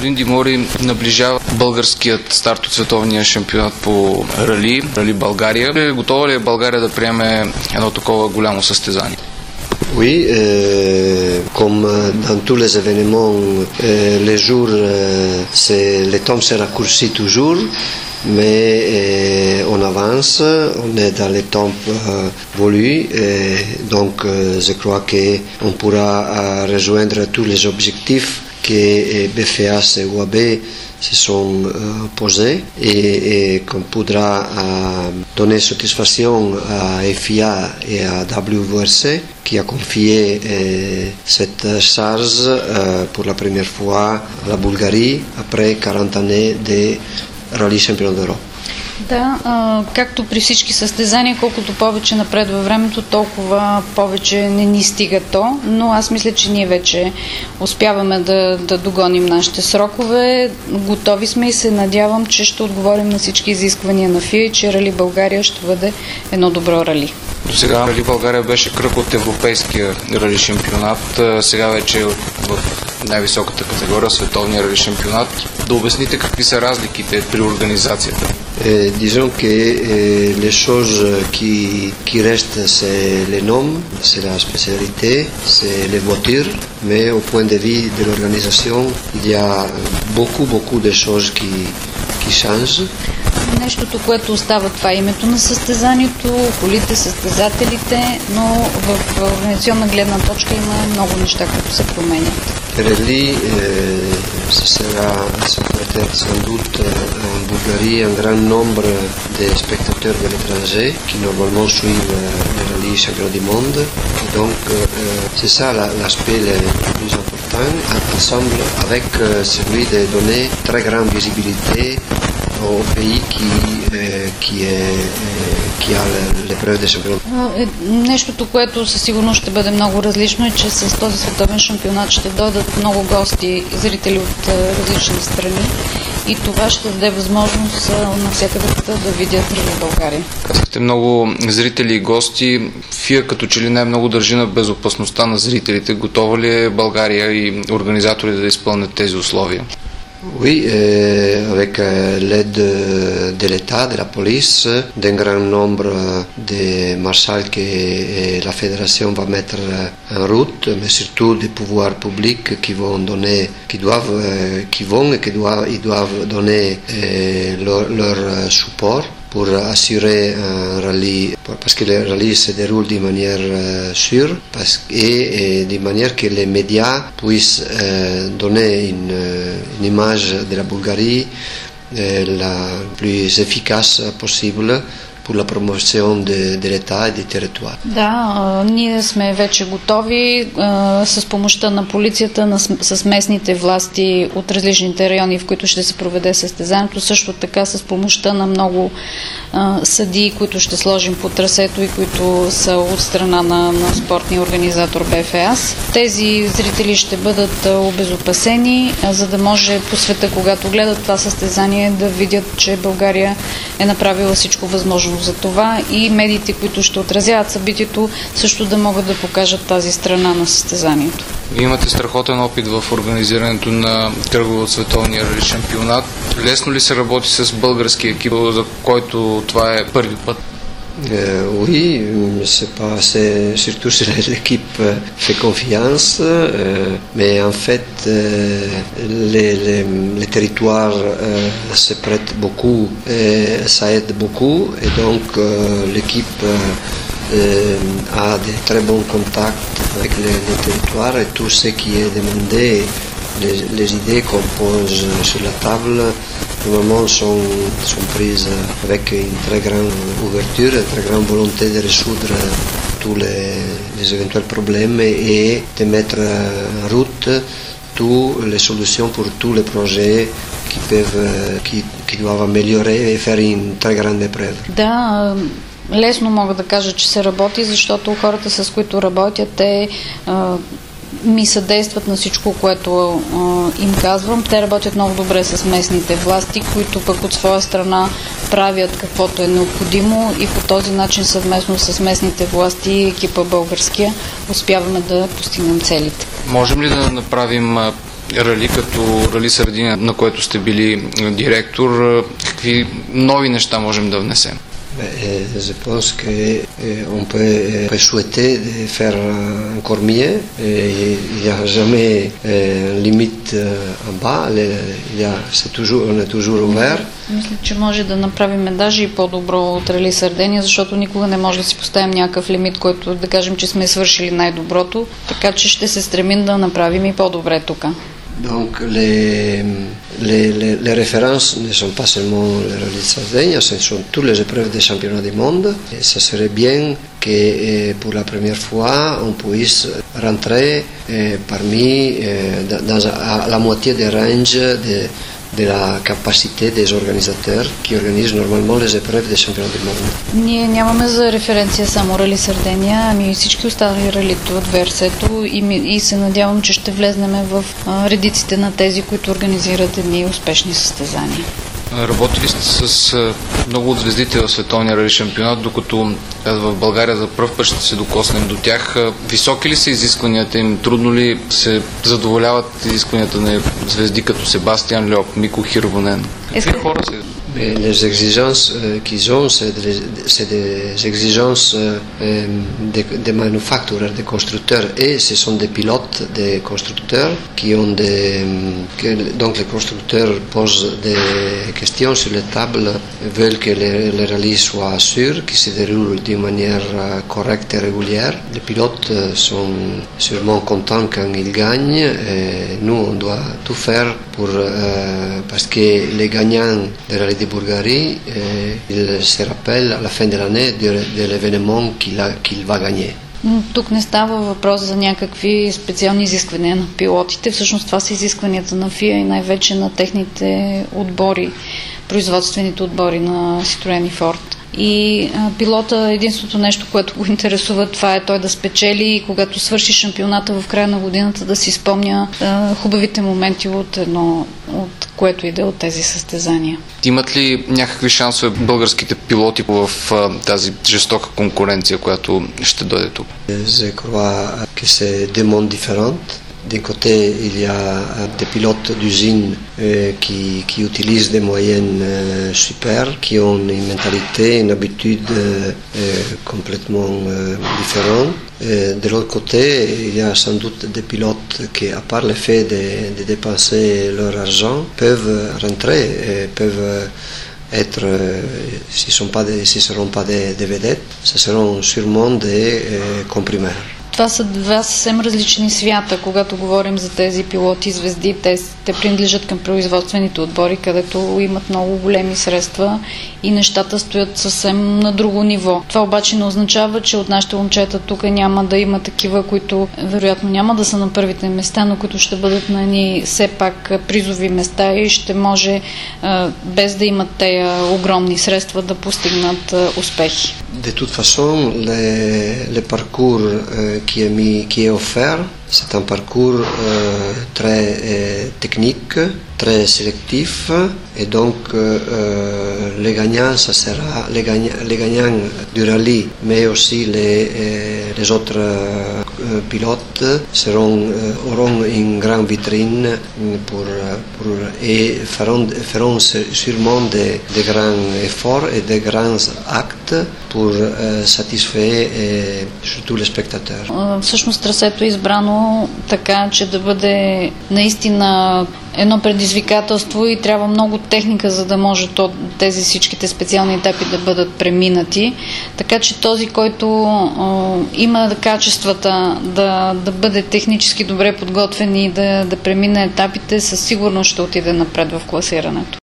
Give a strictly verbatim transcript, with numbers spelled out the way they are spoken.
Господин Димори, наближава българският старт от световния шампионат по рали, рали България. Готова ли е България да приеме едно такова голямо състезание? Oui, euh, comme dans tous les événements, euh, les jours, euh, c'est, le temps se raccourcit toujours, mais euh, on avance, on est dans les temps euh, voulus, et donc euh, je crois qu'on pourra euh, rejoindre tous les objectifs que euh, B F A et O A B se sont euh, posés et, et qu'on pourra euh, donner satisfaction à F I A et à W R C qui a confié euh, cette charge euh, pour la première fois à la Bulgarie après quarante années de rallye championnat d'Europe. Да, а, както при всички състезания, колкото повече напред във времето, толкова повече не ни стига то, но аз мисля, че ние вече успяваме да, да догоним нашите срокове. Готови сме и се надявам, че ще отговорим на всички изисквания на Ф И А и, че Рали България ще бъде едно добро рали. До сега Рали България беше кръг от европейския рали шампионат, сега вече е в най-високата категория, световния рали шампионат. Да обясните какви са разликите при организацията? Euh, disons que euh, les choses qui, qui restent, c'est les noms, c'est la spécialité, c'est les voitures, mais au point de vue de l'organisation, il y a beaucoup, beaucoup de choses qui, qui changent. Нещото, което остава, това е името на състезанието, колите, състезателите, но в организационна гледна точка има много неща, които се променят. Rally, euh, ce sera peut-être sans doute en Bulgarie un grand nombre de spectateurs de l'étranger qui normalement suivent le rallye championnat du monde. Et donc euh, c'est ça la, l'aspect le plus important, ensemble avec euh, celui de donner très grande visibilité au pays qui, euh, qui, est, euh, qui a l'épreuve de championnat. Нещото, което със сигурност ще бъде много различно, е, че с този световен шампионат ще дойдат много гости, зрители от различни страни и това ще даде възможност навсякъде да видят Рали България. Казахте много зрители и гости. Ф И А като че ли най-много държи на безопасността на зрителите. Готова ли е България и организаторите да изпълнят тези условия? Oui, euh, avec euh, l'aide de l'État, de la police, d'un grand nombre de marshals que euh, la fédération va mettre en route, mais surtout des pouvoirs publics qui vont donner, qui doivent, euh, qui vont et qui doivent, ils doivent donner euh, leur, leur support pour assurer un rallye, parce que le rallye se déroule d'une manière euh, sûre parce, et, et d'une manière que les médias puissent euh, donner une, une image de la Bulgarie euh, la plus efficace possible pour la promotion de, de l'État et du territoire. Да, ние сме вече готови а, с помощта на полицията, на, с местните власти от различните райони, в които ще се проведе състезанието, също така с помощта на много а, съдии, които ще сложим по трасето и които са от страна на, на спортния организатор Б Ф А. Тези зрители ще бъдат обезопасени, а, за да може по света, когато гледат това състезание, да видят, че България е направила всичко възможно за това и медиите, които ще отразяват събитието, също да могат да покажат тази страна на състезанието. Вие имате страхотен опит в организирането на кръгове от световния рали шампионат. Лесно ли се работи с български екип, за който това е първи път? Euh, oui, c'est pas, c'est, surtout si l'équipe fait confiance, euh, mais en fait euh, les, les, les territoires euh, se prêtent beaucoup, et ça aide beaucoup et donc euh, l'équipe euh, a de très bons contacts avec les, les territoires et tout ce qui est demandé, les, les idées qu'on pose sur la table normalement sont, sont prises avec une très grande ouverture, une très grande volonté de résoudre tous les, les éventuels problèmes et de mettre en route toutes les solutions pour tous les projets qui peuvent, qui, qui doivent améliorer et faire une très grande épreuve. Да, лесно мога да кажа, че се работи, защото хората, с които работят, те ми съдействат на всичко, което а, им казвам. Те работят много добре с местните власти, които пък от своя страна правят каквото е необходимо и по този начин съвместно с местните власти и екипа българския успяваме да постигнем целите. Можем ли да направим рали, като Рали Сардиния, на което сте били директор, какви нови неща можем да внесем? Et je pense qu'on peut, peut souhaiter de faire encore mieux. Et il n'y a jamais euh, limite euh, en bas. Il y a, c'est toujours, on est toujours ouvert. Мисля, че може да направим даже и по-добро от Рали Сардиния, защото никога не може да си поставим някакъв лимит, който да кажем, че сме свършили най-доброто. Така че ще се стремим да направим и по-добре тук. Donc les, les, les, les références ne sont pas seulement les Rallye Sardaigne, ce sont toutes les épreuves des championnats du monde. Et ça serait bien que eh, pour la première fois on puisse rentrer eh, parmi eh, dans à la moitié des ranges de, de la capacité des organisateurs qui organisent normalement les épreuves des championnats du monde. Ние нямаме за референция само Рали Сардиния, ами и всички останали ралито от Версето и, и се надявам, че ще влезнем в а, редиците на тези, които организират едни успешни състезания. Работили сте с много от звездите в световния рали шампионат, докато в България за пръв път ще се докоснем до тях. Високи ли са изискванията им? Трудно ли се задоволяват изискванията на звезди като Себастиан Льоп, Мико Хирвонен? Какви хора са? Mais les exigences euh, qu'ils ont, c'est des, c'est des exigences euh, des, des manufacturiers, des constructeurs, et ce sont des pilotes, des constructeurs qui ont des... Que, donc les constructeurs posent des questions sur les tables, veulent que les, les rallyes soient sûrs, qu'ils se déroulent d'une manière euh, correcte et régulière. Les pilotes euh, sont sûrement contents quand ils gagnent, et nous on doit tout faire pour... Euh, parce que les gagnants des rallyes de Bulgarie, euh, il se rappelle à la fin de l'année de, de l'événement qu'il, a, qu'il va gagner. Тук не става въпрос за някакви специални изисквания на пилотите. Всъщност това са изискванията на ФИА и най-вече на техните отбори, производствените отбори на Citroën и Ford. И а, пилота, единственото нещо, което го интересува, това е той да спечели и когато свърши шампионата в края на годината да си спомня а, хубавите моменти от едно, от което иде от тези състезания. Имат ли някакви шансове българските пилоти в а, тази жестока конкуренция, която ще дойде тук? Je crois que c'est deux mondes différents. D'un côté, il y a des pilotes d'usine euh, qui, qui utilisent des moyennes euh, super, qui ont une mentalité, une habitude euh, complètement euh, différente. Et de l'autre côté, il y a sans doute des pilotes qui, à part le fait de, de dépenser leur argent, peuvent rentrer, et peuvent être, euh, s'ils ne seront pas des, des vedettes, ce seront sûrement des euh, comprimeurs. Това са два съвсем различни свята, когато говорим за тези пилоти и звезди. Те, те принадлежат към производствените отбори, където имат много големи средства и нещата стоят съвсем на друго ниво. Това обаче не означава, че от нашите момчета тук няма да има такива, които вероятно няма да са на първите места, но които ще бъдат на ни все пак призови места и ще може без да имат тези огромни средства да постигнат успехи. De toute façon, le, le parcours euh, qui est mis, qui est offert, c'est un parcours euh, très euh, technique, très sélectif, et donc euh, les gagnants, ça sera les gagnants, les gagnants du rallye, mais aussi les, euh, les autres euh, pilotes seront, euh, auront une grande vitrine pour, pour, et feront, feront sûrement des, des grands efforts et des grands actes pour euh, satisfaire et surtout les spectateurs. Всъщност трасето е избрано така, че да бъде наистина едно предизвикателство и трябва много техника, за да може то, тези всичките специални етапи да бъдат преминати. Така че този, който е, има качествата да, да бъде технически добре подготвен и да, да премине етапите, със сигурност ще отиде напред в класирането.